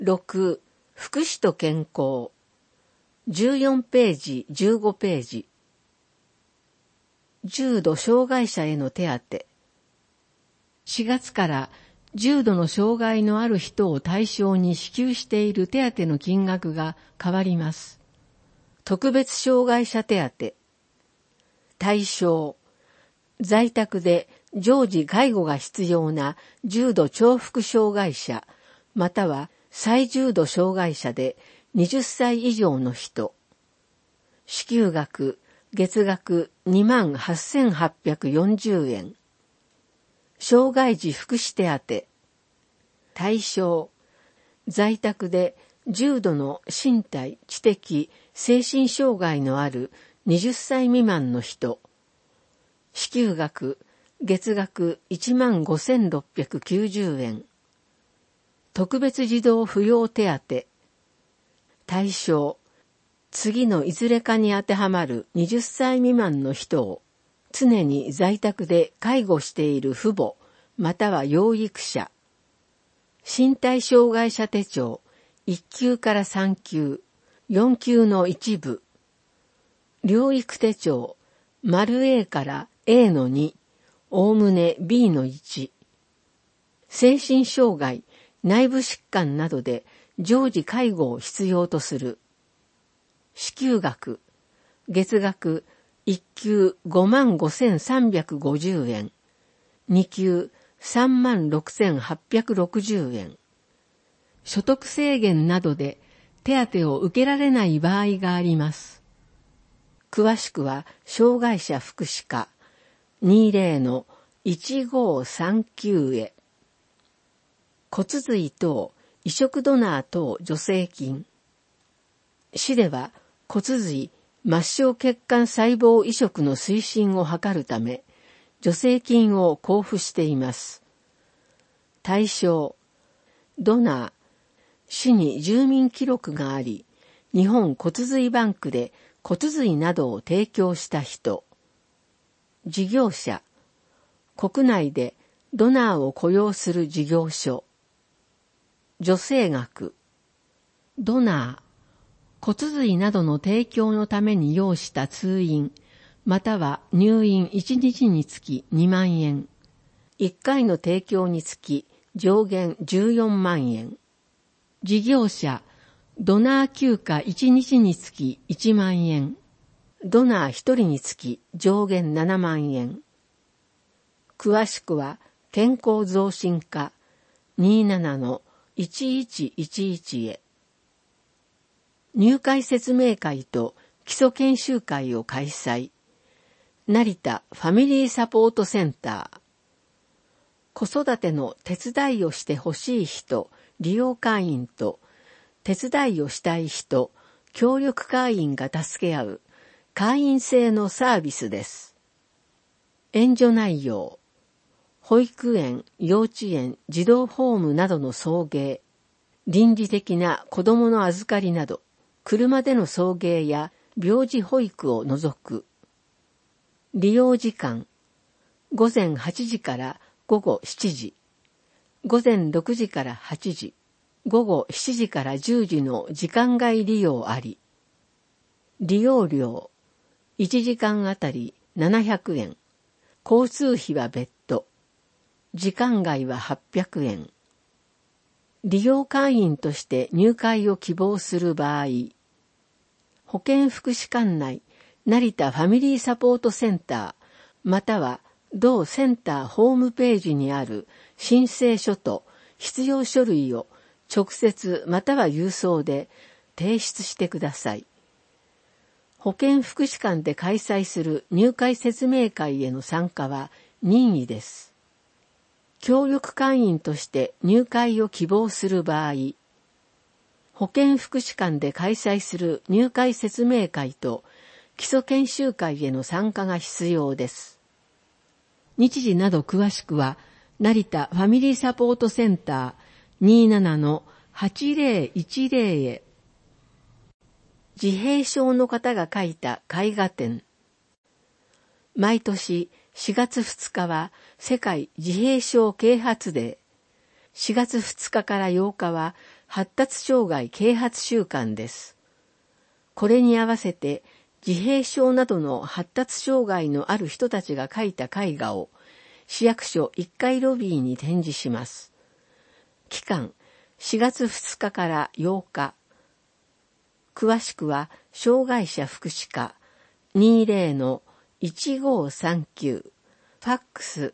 6、福祉と健康。14ページ、15ページ。重度障害者への手当。4月から重度の障害のある人を対象に支給している手当の金額が変わります。特別障害者手当。対象。在宅で常時介護が必要な重度重複障害者、または最重度障害者で20歳以上の人。支給額、月額28,840円。障害児福祉手当。対象。在宅で重度の身体、知的、精神障害のある20歳未満の人。支給額、月額15,690円。特別児童扶養手当。対象。次のいずれかに当てはまる20歳未満の人を常に在宅で介護している父母、または養育者。身体障害者手帳1級から3級、4級の一部。療育手帳丸 A から A の2、おおむね B の1。精神障害、内部疾患などで常時介護を必要とする。支給額、月額1級55,350円、2級36,860円。所得制限などで手当を受けられない場合があります。詳しくは障害者福祉課 20-1539 へ。骨髄等、移植ドナー等助成金。市では骨髄、末梢血管細胞移植の推進を図るため、助成金を交付しています。対象、ドナー、市に住民記録があり、日本骨髄バンクで骨髄などを提供した人。事業者、国内でドナーを雇用する事業所。助成額、ドナー、骨髄などの提供のために要した通院、または入院1日につき2万円。1回の提供につき上限14万円。事業者、ドナー休暇1日につき1万円。ドナー1人につき上限7万円。詳しくは健康増進課 27-1111 へ。入会説明会と基礎研修会を開催。成田ファミリーサポートセンター。子育ての手伝いをしてほしい人、利用会員と、手伝いをしたい人、協力会員が助け合う、会員制のサービスです。援助内容。保育園、幼稚園、児童ホームなどの送迎、臨時的な子供の預かりなど、車での送迎や病児保育を除く。利用時間。午前8時から午後7時。午前6時から8時。午後7時から10時の時間外利用あり。利用料。1時間あたり700円。交通費は別途。時間外は800円。利用会員として入会を希望する場合、保健福祉管内成田ファミリーサポートセンターまたは同センターホームページにある申請書と必要書類を直接または郵送で提出してください。保健福祉館で開催する入会説明会への参加は任意です。協力会員として入会を希望する場合、保健福祉館で開催する入会説明会と基礎研修会への参加が必要です。日時など詳しくは、成田ファミリーサポートセンター 27-8010 へ。自閉症の方が書いた絵画展。毎年4月2日は世界自閉症啓発デー。4月2日から8日は発達障害啓発週間です。これに合わせて自閉症などの発達障害のある人たちが書いた絵画を市役所1階ロビーに展示します。期間4月2日から8日。詳しくは障害者福祉課 20-1539 ファックス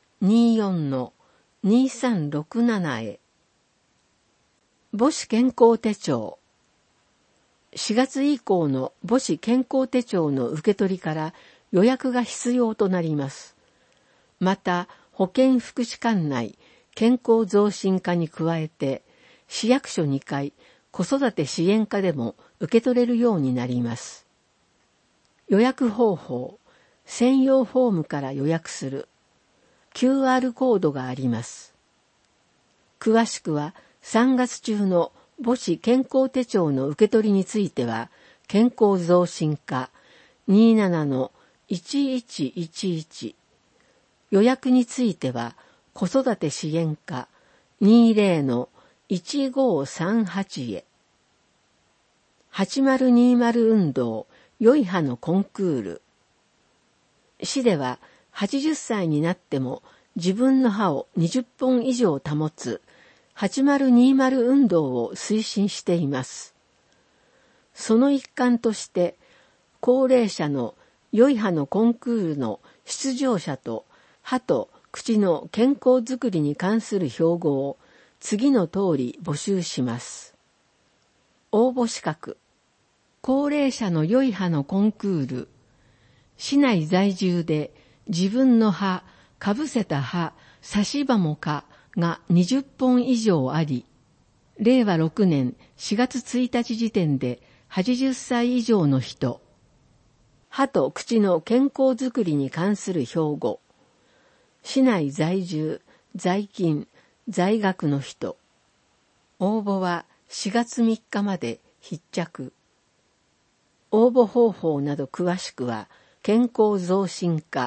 24-2367 へ。母子健康手帳。4月以降の母子健康手帳の受け取りから予約が必要となります。また、保健福祉管内健康増進課に加えて、市役所2階子育て支援課でも受け取れるようになります。予約方法、専用フォームから予約する。QR コードがあります。詳しくは3月中の母子健康手帳の受け取りについては、健康増進課 27-1111。予約については、子育て支援課 20-1538 へ。8020運動、良い歯のコンクール。市では80歳になっても自分の歯を20本以上保つ8020運動を推進しています。その一環として、高齢者の良い歯のコンクールの出場者と歯と口の健康づくりに関する標語を次の通り募集します。応募資格。高齢者の良い歯のコンクール。市内在住で自分の歯、かぶせた歯、差し歯もかが20本以上あり、令和6年4月1日時点で80歳以上の人。歯と口の健康づくりに関する標語。市内在住、在勤、在学の人。応募は4月3日まで必着。応募方法など詳しくは、健康増進課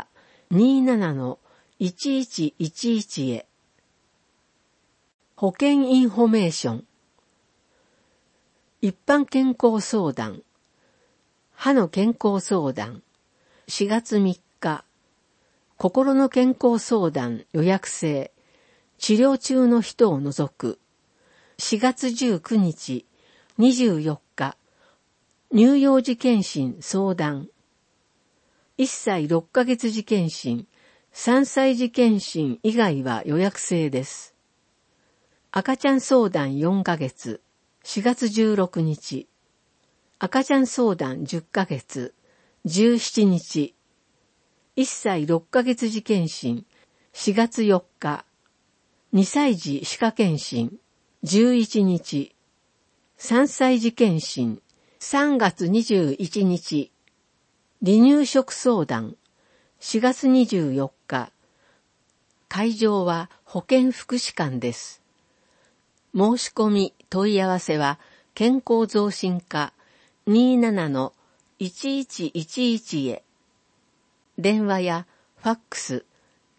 27-1111 へ。保健インフォメーション。一般健康相談。歯の健康相談。4月3日。心の健康相談予約制。治療中の人を除く。4月19日、24日。乳幼児健診相談。1歳6ヶ月児健診、3歳児健診以外は予約制です。赤ちゃん相談4ヶ月、4月16日。赤ちゃん相談10ヶ月、17日。1歳6ヶ月児健診、4月4日。2歳児歯科健診、11日。3歳児健診、3月21日。離乳食相談、4月24日。会場は保健福祉館です。申し込み問い合わせは健康増進課 27-1111 へ。電話やファックス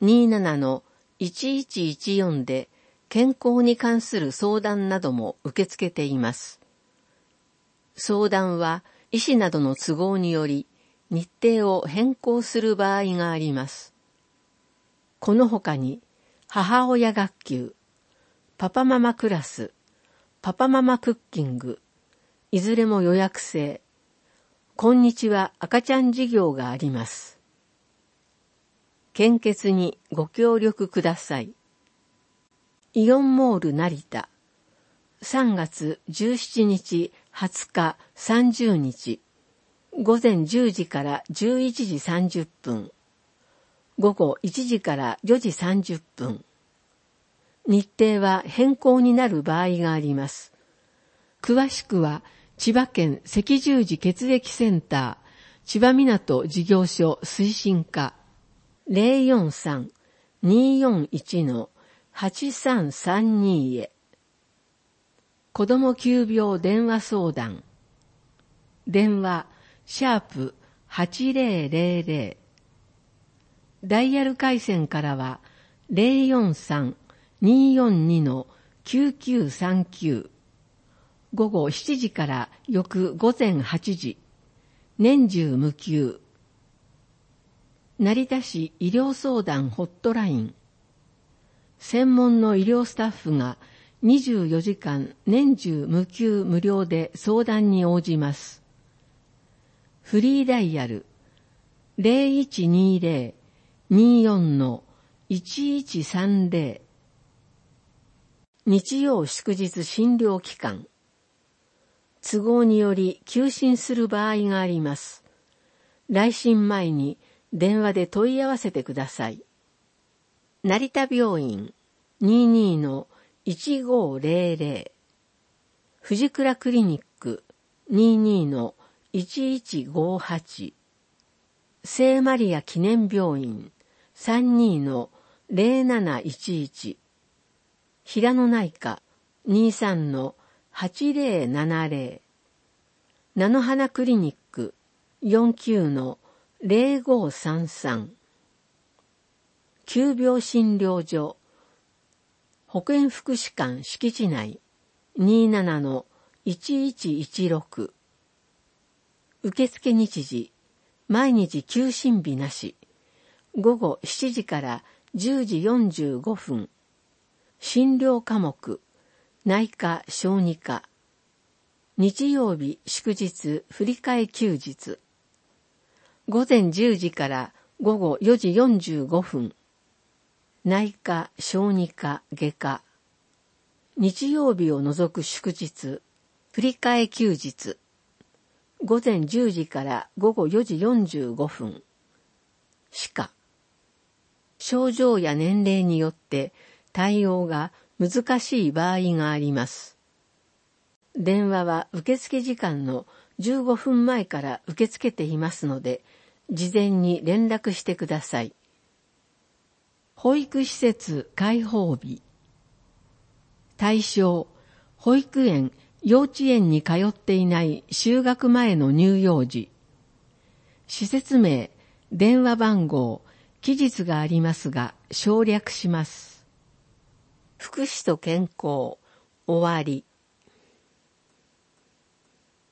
27-1114 で健康に関する相談なども受け付けています。相談は医師などの都合により日程を変更する場合があります。この他に母親学級、パパママクラス、パパママクッキング、いずれも予約制。こんにちは赤ちゃん事業があります。献血にご協力ください。イオンモール成田、3月17日、20日、30日、午前10時から11時30分、午後1時から4時30分。日程は変更になる場合があります。詳しくは、千葉県赤十字血液センター、千葉港事業所推進課、043-241-8332 へ。子ども急病電話相談。電話、#8000。ダイヤル回線からは、043-242-9939。 午後7時から翌午前8時、年中無休。成田市医療相談ホットライン。専門の医療スタッフが24時間年中無休無料で相談に応じます。フリーダイヤル 0120-24-1130。日曜祝日診療期間。都合により休診する場合があります。来診前に電話で問い合わせてください。成田病院 22-1500。藤倉クリニック 22-1158。聖マリア記念病院 32-0711。平野内科 23-8070。菜の花クリニック 49-0533。急病診療所保健福祉館敷地内 27-1116。受付日時、毎日休診日なし。午後7時から10時45分。診療科目、内科小児科。日曜日祝日振り替え休日。午前10時から午後4時45分。内科小児科外科。日曜日を除く祝日振り替え休日。午前10時から午後4時45分。歯科。症状や年齢によって対応が難しい場合があります。電話は受付時間の15分前から受け付けていますので、事前に連絡してください。保育施設開放日。対象、保育園、幼稚園に通っていない就学前の乳幼児。施設名、電話番号、期日がありますが省略します。福祉と健康、終わり。